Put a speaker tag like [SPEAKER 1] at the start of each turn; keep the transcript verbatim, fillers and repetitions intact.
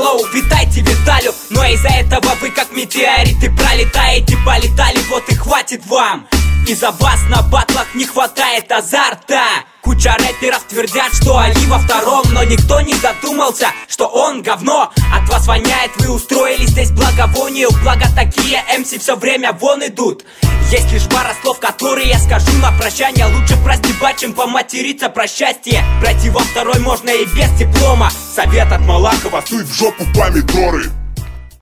[SPEAKER 1] Hello, витайте Виталю, но из-за этого вы как метеориты пролетаете, полетали, вот и хватит вам. Из-за вас на батлах не хватает азарта. Куча рэперов твердят, что они во втором, но никто не задумался, что он говно. От вас воняет, вы устроили здесь благовоние. Благо такие эм си все время вон идут. Есть лишь пара слов, которые я скажу на прощание. Лучше простебать, чем поматериться про счастье. Пройти во второй можно и без диплома. Совет от Малахова:
[SPEAKER 2] суй в жопу помидоры.